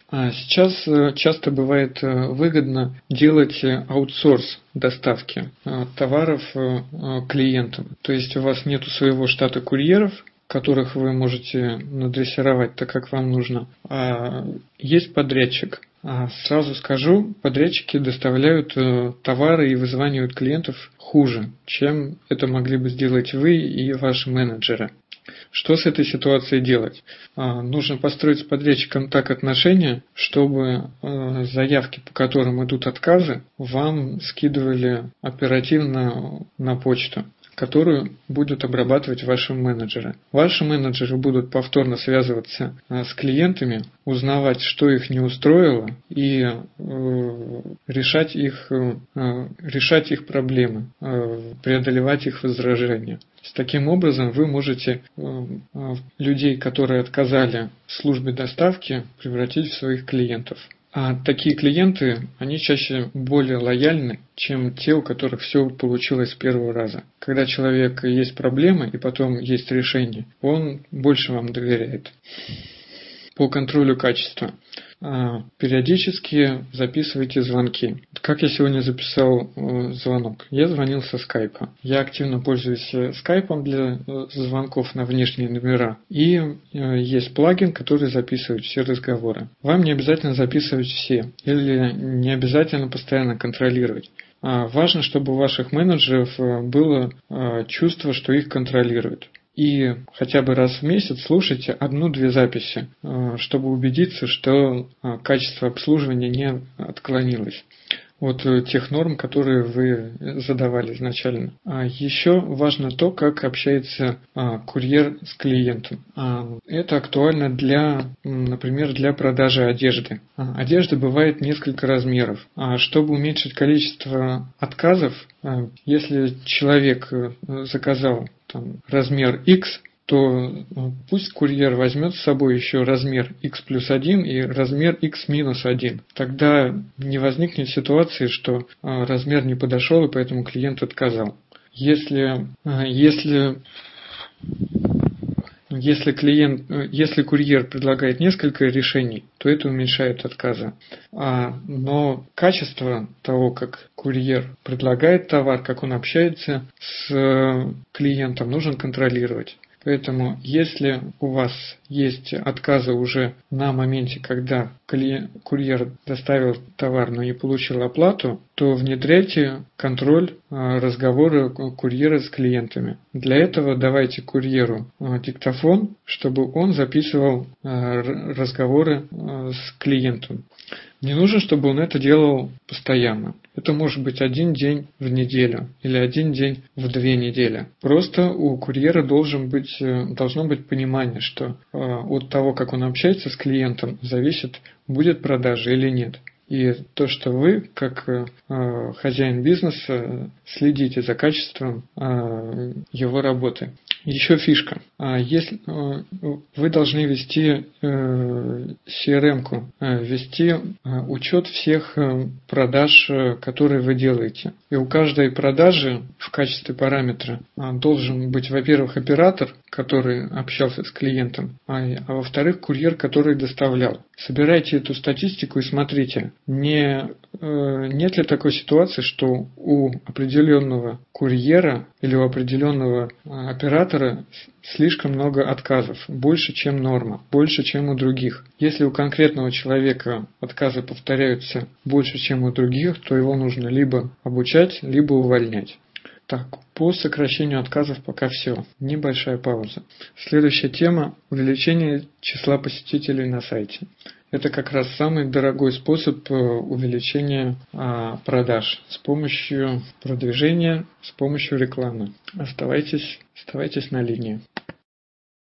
Сейчас часто бывает выгодно делать аутсорс доставки товаров клиентам. То есть у вас нет своего штата курьеров, которых вы можете надрессировать так, как вам нужно, а есть подрядчик. Сразу скажу, подрядчики доставляют товары и вызванивают клиентов хуже, чем это могли бы сделать вы и ваши менеджеры. Что с этой ситуацией делать? Нужно построить с подрядчиком так отношения, чтобы заявки, по которым идут отказы, вам скидывали оперативно на почту, которую будут обрабатывать ваши менеджеры. Ваши менеджеры будут повторно связываться с клиентами, узнавать, что их не устроило, и решать их проблемы, преодолевать их возражения. Таким образом, вы можете людей, которые отказали службе доставки, превратить в своих клиентов. А такие клиенты, они чаще более лояльны, чем те, у которых все получилось с первого раза. Когда у человека есть проблемы и потом есть решение, он больше вам доверяет. По контролю качества. Периодически записывайте звонки. Как я сегодня записал звонок? Я звонил со скайпа. Я активно пользуюсь скайпом для звонков на внешние номера. И есть плагин, который записывает все разговоры. Вам не обязательно записывать все. Или не обязательно постоянно контролировать. Важно, чтобы у ваших менеджеров было чувство, что их контролируют. И хотя бы раз в месяц слушайте 1-2 записи, чтобы убедиться, что качество обслуживания не отклонилось от тех норм, которые вы задавали изначально. Еще важно то, как общается курьер с клиентом. Это актуально например, для продажи одежды. Одежда бывает несколько размеров. Чтобы уменьшить количество отказов, если человек заказал размер X, то пусть курьер возьмет с собой еще размер X+1 и размер X-1. Тогда не возникнет ситуации, что размер не подошел, и поэтому клиент отказал. Если курьер предлагает несколько решений, то это уменьшает отказы. Но качество того, как курьер предлагает товар, как он общается с клиентом, нужно контролировать. Поэтому, если у вас есть отказы уже на моменте, когда курьер доставил товар, но не получил оплату, то внедряйте контроль разговора курьера с клиентами. Для этого давайте курьеру диктофон, чтобы он записывал разговоры с клиентом. Не нужно, чтобы он это делал постоянно. Это может быть 1 день в неделю или 1 день в 2 недели. Просто у курьера должно быть понимание, что от того, как он общается с клиентом, зависит, будет продажа или нет. И то, что вы, как хозяин бизнеса, следите за качеством его работы. Еще фишка. Если вы должны вести CRM-ку, вести учет всех продаж, которые вы делаете. И у каждой продажи в качестве параметра должен быть, во-первых, оператор, который общался с клиентом, а во-вторых, курьер, который доставлял. Собирайте эту статистику и смотрите, нет ли такой ситуации, что у определенного курьера или у определенного оператора слишком много отказов, больше, чем норма, больше, чем у других. Если у конкретного человека отказы повторяются больше, чем у других, то его нужно либо обучать, либо увольнять. Так, по сокращению отказов пока все. Небольшая пауза. Следующая тема – увеличение числа посетителей на сайте. Это как раз самый дорогой способ увеличения продаж с помощью продвижения, с помощью рекламы. Оставайтесь на линии.